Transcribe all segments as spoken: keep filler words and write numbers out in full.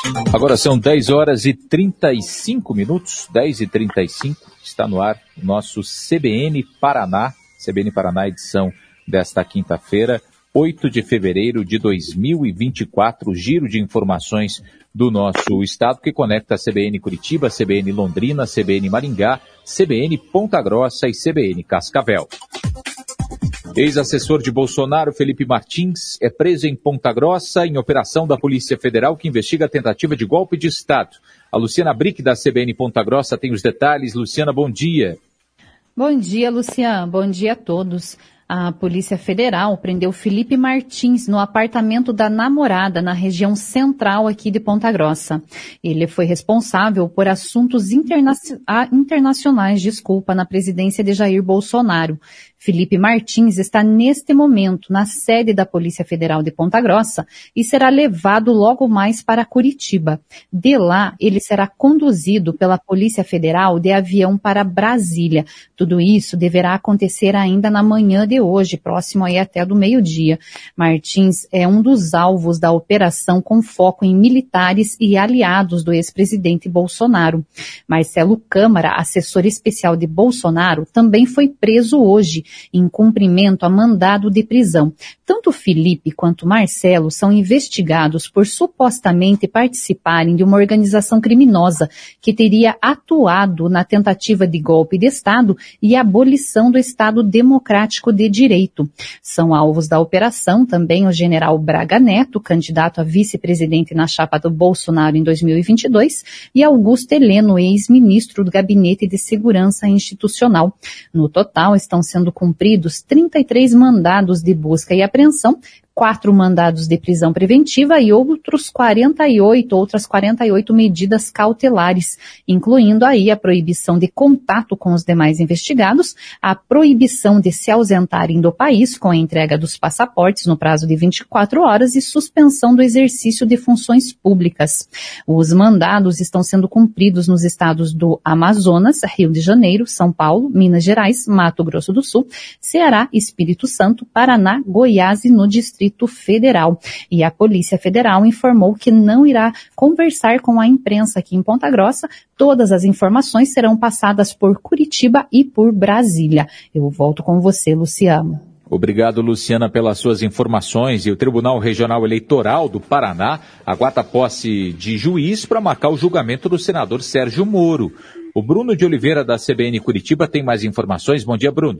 Agora são dez horas e trinta e cinco minutos, dez e trinta e cinco, está no ar o nosso C B N Paraná, C B N Paraná edição desta quinta-feira, oito de fevereiro de dois mil e vinte e quatro, giro de informações do nosso estado que conecta a C B N Curitiba, C B N Londrina, C B N Maringá, C B N Ponta Grossa e C B N Cascavel. Ex-assessor de Bolsonaro, Felipe Martins, é preso em Ponta Grossa em operação da Polícia Federal que investiga a tentativa de golpe de Estado. A Luciana Brick, da C B N Ponta Grossa, tem os detalhes. Luciana, bom dia. Bom dia, Luciana. Bom dia a todos. A Polícia Federal prendeu Felipe Martins no apartamento da namorada na região central aqui de Ponta Grossa. Ele foi responsável por assuntos interna- internacionais, desculpa, na presidência de Jair Bolsonaro. Felipe Martins está neste momento na sede da Polícia Federal de Ponta Grossa e será levado logo mais para Curitiba. De lá, ele será conduzido pela Polícia Federal de avião para Brasília. Tudo isso deverá acontecer ainda na manhã de hoje, próximo aí até do meio-dia. Martins é um dos alvos da operação com foco em militares e aliados do ex-presidente Bolsonaro. Marcelo Câmara, assessor especial de Bolsonaro, também foi preso hoje, em cumprimento a mandado de prisão. Tanto Felipe quanto Marcelo são investigados por supostamente participarem de uma organização criminosa que teria atuado na tentativa de golpe de Estado e abolição do Estado Democrático de Direito. São alvos da operação também o general Braga Neto, candidato a vice-presidente na chapa do Bolsonaro em dois mil e vinte e dois, e Augusto Heleno, ex-ministro do Gabinete de Segurança Institucional. No total, estão sendo cumpridos trinta e três mandados de busca e apreensão, quatro mandados de prisão preventiva e outros quarenta e oito, outras quarenta e oito medidas cautelares, incluindo aí a proibição de contato com os demais investigados, a proibição de se ausentarem do país com a entrega dos passaportes no prazo de vinte e quatro horas e suspensão do exercício de funções públicas. Os mandados estão sendo cumpridos nos estados do Amazonas, Rio de Janeiro, São Paulo, Minas Gerais, Mato Grosso do Sul, Ceará, Espírito Santo, Paraná, Goiás e no Distrito Federal. E a Polícia Federal informou que não irá conversar com a imprensa aqui em Ponta Grossa. Todas as informações serão passadas por Curitiba e por Brasília. Eu volto com você, Luciano. Obrigado, Luciana, pelas suas informações. E o Tribunal Regional Eleitoral do Paraná aguarda a posse de juiz para marcar o julgamento do senador Sérgio Moro. O Bruno de Oliveira, da C B N Curitiba, tem mais informações. Bom dia, Bruno.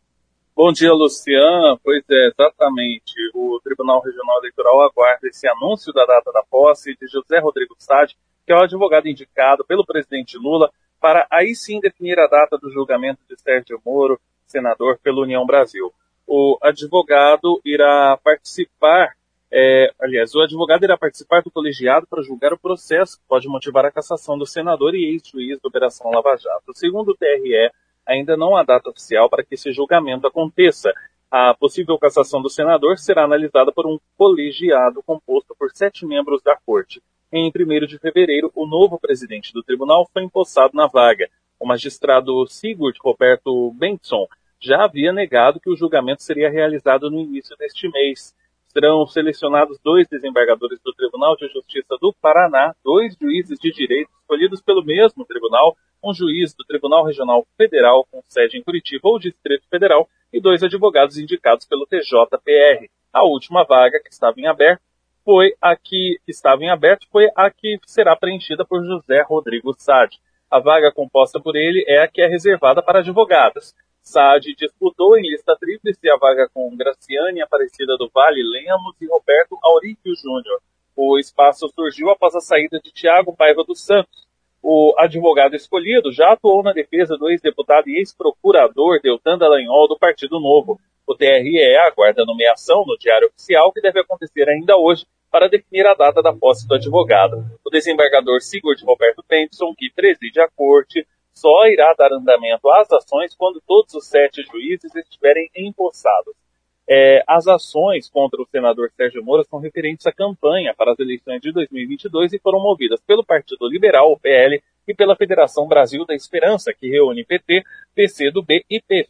Bom dia, Luciano. Pois é, exatamente. O Tribunal Regional Eleitoral aguarda esse anúncio da data da posse de José Rodrigo Sade, que é o advogado indicado pelo presidente Lula, para aí sim definir a data do julgamento de Sérgio Moro, senador pela União Brasil. O advogado irá participar, é, aliás, o advogado irá participar do colegiado para julgar o processo que pode motivar a cassação do senador e ex-juiz da Operação Lava Jato. Segundo o T R E, ainda não há data oficial para que esse julgamento aconteça. A possível cassação do senador será analisada por um colegiado composto por sete membros da corte. Em primeiro de fevereiro, o novo presidente do tribunal foi empossado na vaga. O magistrado Sigurd Roberto Bengtsson já havia negado que o julgamento seria realizado no início deste mês. Serão selecionados dois desembargadores do Tribunal de Justiça do Paraná, dois juízes de direito escolhidos pelo mesmo tribunal, um juiz do Tribunal Regional Federal com sede em Curitiba ou Distrito Federal e dois advogados indicados pelo T J P R. A última vaga que estava em aberto foi a que estava em aberto foi a que será preenchida por José Rodrigo Sade. A vaga composta por ele é a que é reservada para advogados. Sade disputou em lista tríplice a vaga com Graciane Aparecida do Vale Lemos e Roberto Auríquio Júnior. O espaço surgiu após a saída de Tiago Paiva dos Santos. O advogado escolhido já atuou na defesa do ex-deputado e ex-procurador Deltan Dallagnol do Partido Novo. O T R E aguarda a nomeação no Diário Oficial, que deve acontecer ainda hoje, para definir a data da posse do advogado. O desembargador Sigurd Roberto Bengtsson, que preside a corte, só irá dar andamento às ações quando todos os sete juízes estiverem empossados. É, as ações contra o senador Sérgio Moro são referentes à campanha para as eleições de dois mil e vinte e dois e foram movidas pelo Partido Liberal, o P L, e pela Federação Brasil da Esperança, que reúne P T, P C do B e P V.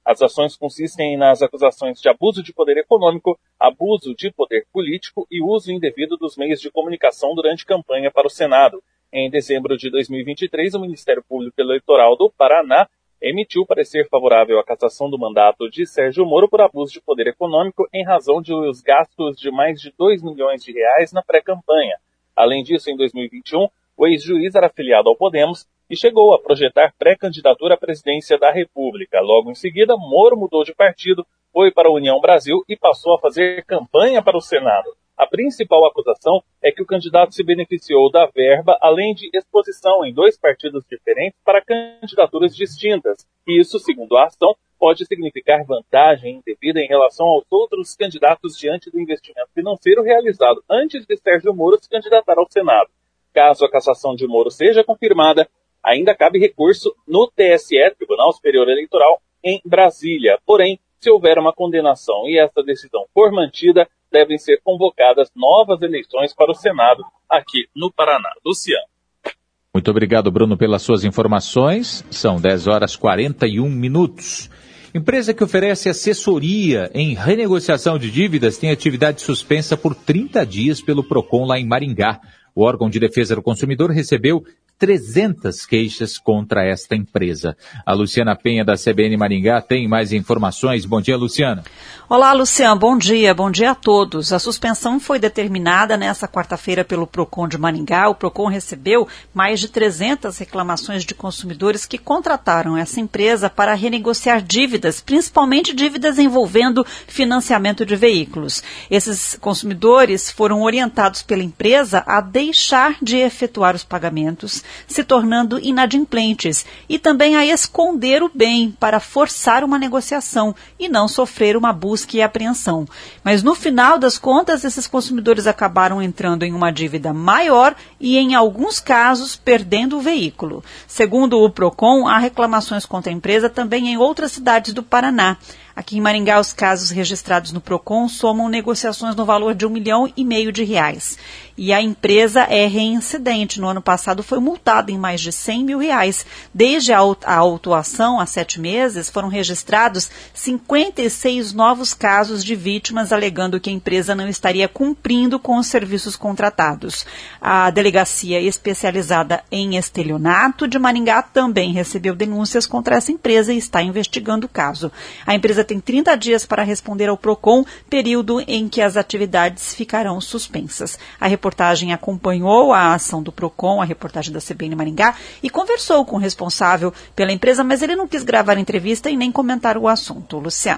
As ações consistem nas acusações de abuso de poder econômico, abuso de poder político e uso indevido dos meios de comunicação durante campanha para o Senado. Em dezembro de dois mil e vinte e três, o Ministério Público Eleitoral do Paraná emitiu parecer favorável à cassação do mandato de Sérgio Moro por abuso de poder econômico em razão de os gastos de mais de dois milhões de reais na pré-campanha. Além disso, em dois mil e vinte e um, o ex-juiz era afiliado ao Podemos e chegou a projetar pré-candidatura à presidência da República. Logo em seguida, Moro mudou de partido, foi para a União Brasil e passou a fazer campanha para o Senado. A principal acusação é que o candidato se beneficiou da verba, além de exposição em dois partidos diferentes para candidaturas distintas. E isso, segundo a ação, pode significar vantagem indevida em relação aos outros candidatos diante do investimento financeiro realizado antes de Sérgio Moro se candidatar ao Senado. Caso a cassação de Moro seja confirmada, ainda cabe recurso no T S E, Tribunal Superior Eleitoral, em Brasília. Porém, se houver uma condenação e essa decisão for mantida, devem ser convocadas novas eleições para o Senado aqui no Paraná. Luciano. Muito obrigado, Bruno, pelas suas informações. São dez horas e quarenta e um minutos. Empresa que oferece assessoria em renegociação de dívidas tem atividade suspensa por trinta dias pelo PROCON lá em Maringá. O órgão de defesa do consumidor recebeu trezentas queixas contra esta empresa. A Luciana Penha, da C B N Maringá, tem mais informações. Bom dia, Luciana. Olá, Luciano. Bom dia. Bom dia a todos. A suspensão foi determinada nesta quarta-feira pelo PROCON de Maringá. O PROCON recebeu mais de trezentas reclamações de consumidores que contrataram essa empresa para renegociar dívidas, principalmente dívidas envolvendo financiamento de veículos. Esses consumidores foram orientados pela empresa a deixar de efetuar os pagamentos, se tornando inadimplentes, e também a esconder o bem para forçar uma negociação e não sofrer uma busca e apreensão. Mas no final das contas, esses consumidores acabaram entrando em uma dívida maior e, em alguns casos, perdendo o veículo. Segundo o PROCON, há reclamações contra a empresa também em outras cidades do Paraná. Aqui em Maringá, os casos registrados no PROCON somam negociações no valor de um milhão e meio de reais. E a empresa é reincidente. No ano passado foi multada em mais de cem mil reais. Desde a autuação, há sete meses, foram registrados cinquenta e seis novos casos de vítimas alegando que a empresa não estaria cumprindo com os serviços contratados. A delegacia especializada em estelionato de Maringá também recebeu denúncias contra essa empresa e está investigando o caso. A empresa tem trinta dias para responder ao PROCON, período em que as atividades ficarão suspensas. A reportagem acompanhou a ação do PROCON, a reportagem da C B N Maringá, e conversou com o responsável pela empresa, mas ele não quis gravar a entrevista e nem comentar o assunto. Luciano.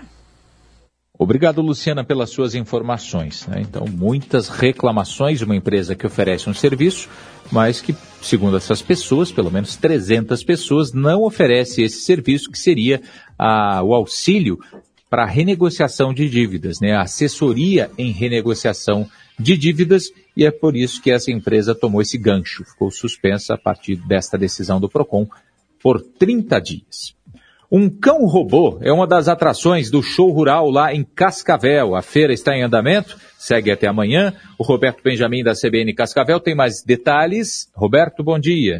Obrigado, Luciana, pelas suas informações, né? Então, muitas reclamações de uma empresa que oferece um serviço, mas que, segundo essas pessoas, pelo menos trezentas pessoas, não oferece esse serviço, que seria a, o auxílio para renegociação de dívidas, né? A assessoria em renegociação de dívidas, e é por isso que essa empresa tomou esse gancho, ficou suspensa a partir desta decisão do PROCON por trinta dias. Um cão-robô é uma das atrações do show rural lá em Cascavel. A feira está em andamento, segue até amanhã. O Roberto Benjamin, da C B N Cascavel, tem mais detalhes. Roberto, bom dia.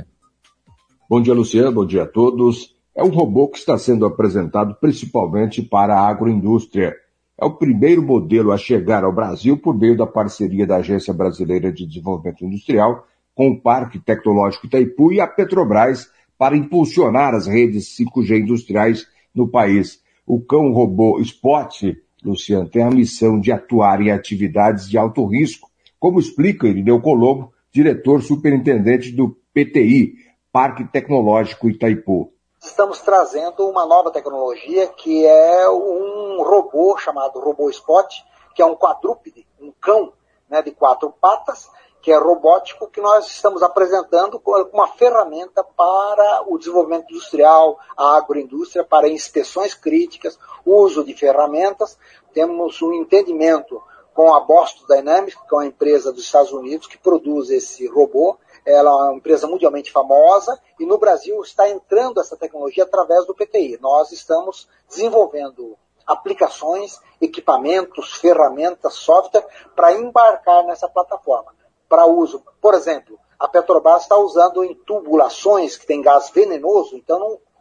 Bom dia, Luciano. Bom dia a todos. É um robô que está sendo apresentado principalmente para a agroindústria. É o primeiro modelo a chegar ao Brasil por meio da parceria da Agência Brasileira de Desenvolvimento Industrial com o Parque Tecnológico Itaipu e a Petrobras, para impulsionar as redes cinco G industriais no país. O cão-robô Spot, Luciano, tem a missão de atuar em atividades de alto risco, como explica Irineu Colombo, diretor superintendente do P T I, Parque Tecnológico Itaipu. Estamos trazendo uma nova tecnologia que é um robô chamado robô Spot, que é um quadrúpede, um cão, né, de quatro patas, que é robótico, que nós estamos apresentando como uma ferramenta para o desenvolvimento industrial, a agroindústria, para inspeções críticas, uso de ferramentas. Temos um entendimento com a Boston Dynamics, que é uma empresa dos Estados Unidos que produz esse robô. Ela é uma empresa mundialmente famosa e no Brasil está entrando essa tecnologia através do P T I. Nós estamos desenvolvendo aplicações, equipamentos, ferramentas, software para embarcar nessa plataforma. Para uso, por exemplo, a Petrobras está usando em tubulações que tem gás venenoso, então não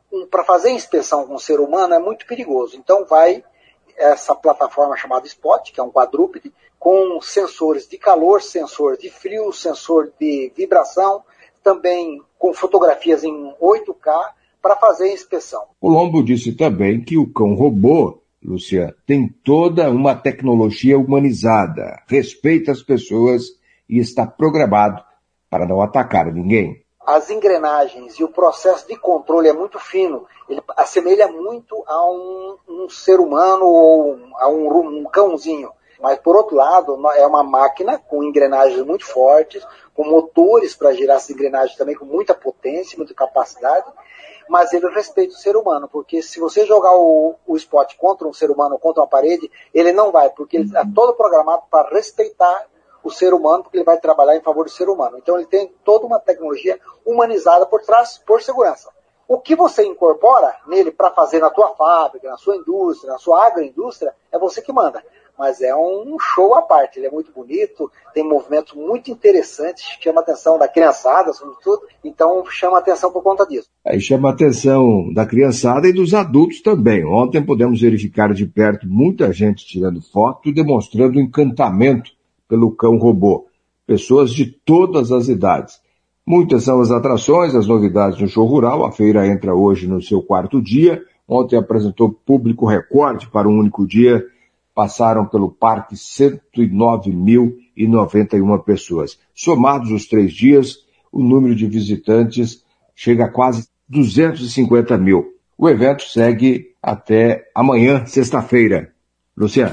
um, para fazer inspeção com o ser humano é muito perigoso. Então vai essa plataforma chamada Spot, que é um quadrúpede, com sensores de calor, sensor de frio, sensor de vibração, também com fotografias em oito K para fazer a inspeção. O Lombo disse também que o cão robô, Luciano, tem toda uma tecnologia humanizada, respeita as pessoas e está programado para não atacar ninguém. As engrenagens e o processo de controle é muito fino. Ele assemelha muito a um, um ser humano ou a um, um cãozinho. Mas, por outro lado, é uma máquina com engrenagens muito fortes, com motores para girar essas engrenagens também com muita potência, muita capacidade. Mas ele respeita o ser humano, porque se você jogar o, o Spot contra um ser humano, contra uma parede, ele não vai, porque ele está todo programado para respeitar o ser humano, porque ele vai trabalhar em favor do ser humano. Então ele tem toda uma tecnologia humanizada por trás, por segurança. O que você incorpora nele para fazer na tua fábrica, na sua indústria, na sua agroindústria, é você que manda. Mas é um show à parte, ele é muito bonito, tem movimentos muito interessantes, chama a atenção da criançada, sobretudo, então chama a atenção por conta disso. Aí chama a atenção da criançada e dos adultos também. Ontem podemos verificar de perto muita gente tirando foto e demonstrando encantamento pelo cão robô. Pessoas de todas as idades. Muitas são as atrações, as novidades no show rural. A feira entra hoje no seu quarto dia. Ontem apresentou público recorde para um único dia. Passaram pelo parque cento e nove mil e noventa e uma pessoas. Somados os três dias, o número de visitantes chega a quase duzentos e cinquenta mil. O evento segue até amanhã, sexta-feira. Luciano.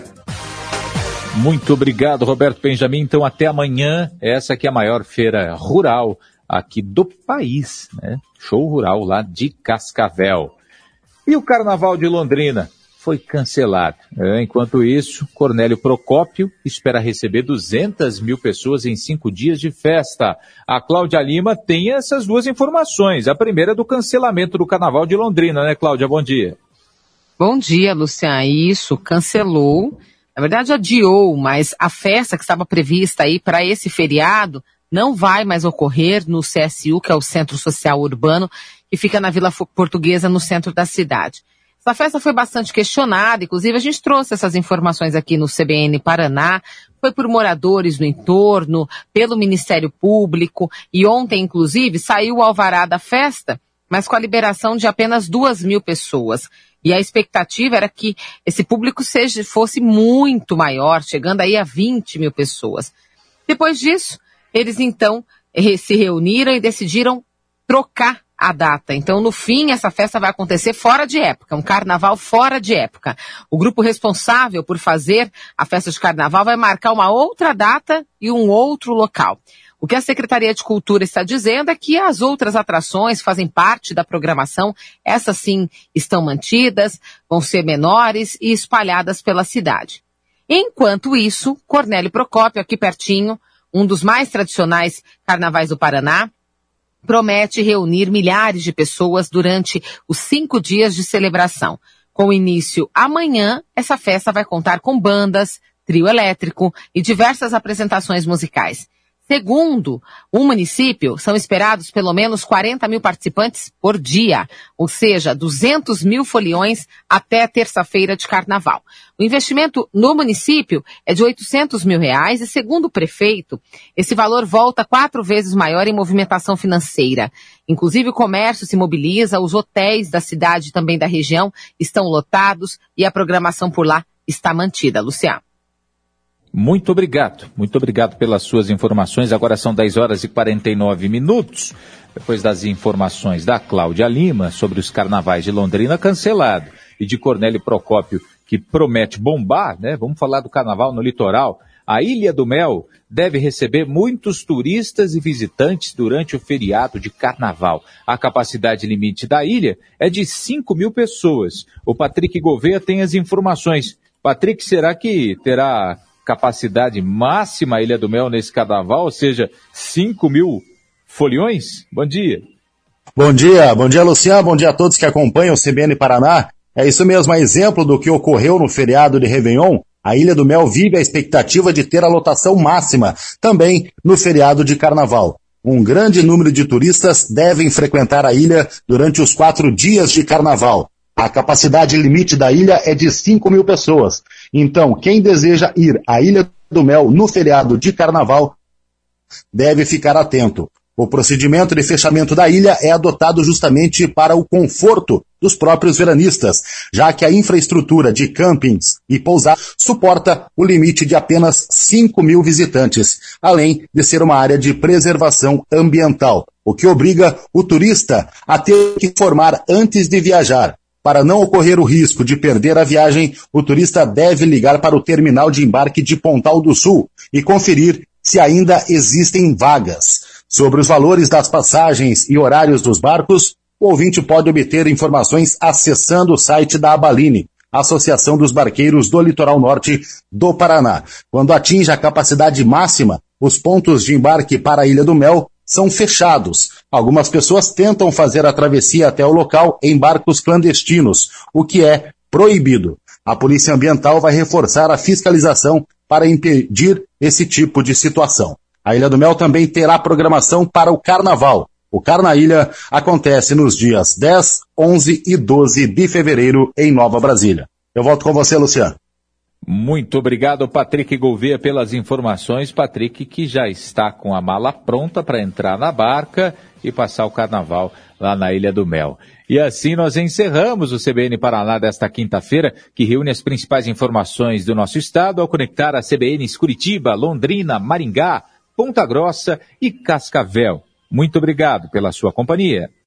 Muito obrigado, Roberto Benjamin. Então, até amanhã. Essa aqui é a maior feira rural aqui do país, né? Show rural lá de Cascavel. E o Carnaval de Londrina foi cancelado. Enquanto isso, Cornélio Procópio espera receber duzentas mil pessoas em cinco dias de festa. A Cláudia Lima tem essas duas informações. A primeira é do cancelamento do Carnaval de Londrina, né, Cláudia? Bom dia. Bom dia, Luciano. Isso, cancelou. Na verdade, adiou, mas a festa que estava prevista aí para esse feriado não vai mais ocorrer no C S U, que é o Centro Social Urbano, que fica na Vila Portuguesa, no centro da cidade. Essa festa foi bastante questionada, inclusive a gente trouxe essas informações aqui no C B N Paraná, foi por moradores do entorno, pelo Ministério Público, e ontem, inclusive, saiu o alvará da festa, mas com a liberação de apenas duas mil pessoas. E a expectativa era que esse público seja, fosse muito maior, chegando aí a vinte mil pessoas. Depois disso, eles então se reuniram e decidiram trocar a data. Então, no fim, essa festa vai acontecer fora de época, um carnaval fora de época. O grupo responsável por fazer a festa de carnaval vai marcar uma outra data e um outro local. O que a Secretaria de Cultura está dizendo é que as outras atrações fazem parte da programação, essas sim estão mantidas, vão ser menores e espalhadas pela cidade. Enquanto isso, Cornélio Procópio, aqui pertinho, um dos mais tradicionais carnavais do Paraná, promete reunir milhares de pessoas durante os cinco dias de celebração. Com início amanhã, essa festa vai contar com bandas, trio elétrico e diversas apresentações musicais. Segundo o município, são esperados pelo menos quarenta mil participantes por dia, ou seja, duzentos mil foliões até terça-feira de carnaval. O investimento no município é de oitocentos mil reais e, segundo o prefeito, esse valor volta quatro vezes maior em movimentação financeira. Inclusive, o comércio se mobiliza, os hotéis da cidade e também da região estão lotados e a programação por lá está mantida. Luciano. Muito obrigado, muito obrigado pelas suas informações. Agora são dez horas e quarenta e nove minutos. Depois das informações da Cláudia Lima sobre os carnavais de Londrina cancelado e de Cornélio Procópio, que promete bombar, né? Vamos falar do carnaval no litoral. A Ilha do Mel deve receber muitos turistas e visitantes durante o feriado de carnaval. A capacidade limite da ilha é de cinco mil pessoas. O Patrick Gouveia tem as informações. Patrick, será que terá capacidade máxima a Ilha do Mel nesse carnaval, ou seja, cinco mil foliões? Bom dia. Bom dia, bom dia, Luciano, bom dia a todos que acompanham o C B N Paraná. É isso mesmo, a exemplo do que ocorreu no feriado de Réveillon, a Ilha do Mel vive a expectativa de ter a lotação máxima também no feriado de carnaval. Um grande número de turistas devem frequentar a ilha durante os quatro dias de carnaval. A capacidade limite da ilha é de cinco mil pessoas. Então, quem deseja ir à Ilha do Mel no feriado de carnaval deve ficar atento. O procedimento de fechamento da ilha é adotado justamente para o conforto dos próprios veranistas, já que a infraestrutura de campings e pousadas suporta o limite de apenas cinco mil visitantes, além de ser uma área de preservação ambiental, o que obriga o turista a ter que informar antes de viajar. Para não ocorrer o risco de perder a viagem, o turista deve ligar para o terminal de embarque de Pontal do Sul e conferir se ainda existem vagas. Sobre os valores das passagens e horários dos barcos, o ouvinte pode obter informações acessando o site da Abaline, Associação dos Barqueiros do Litoral Norte do Paraná. Quando atinge a capacidade máxima, os pontos de embarque para a Ilha do Mel são fechados. Algumas pessoas tentam fazer a travessia até o local em barcos clandestinos, o que é proibido. A Polícia Ambiental vai reforçar a fiscalização para impedir esse tipo de situação. A Ilha do Mel também terá programação para o Carnaval. O Carnaília acontece nos dias dez, onze e doze de fevereiro em Nova Brasília. Eu volto com você, Luciano. Muito obrigado, Patrick Gouveia, pelas informações. Patrick, que já está com a mala pronta para entrar na barca e passar o carnaval lá na Ilha do Mel. E assim nós encerramos o C B N Paraná desta quinta-feira, que reúne as principais informações do nosso estado ao conectar a C B Ns Curitiba, Londrina, Maringá, Ponta Grossa e Cascavel. Muito obrigado pela sua companhia.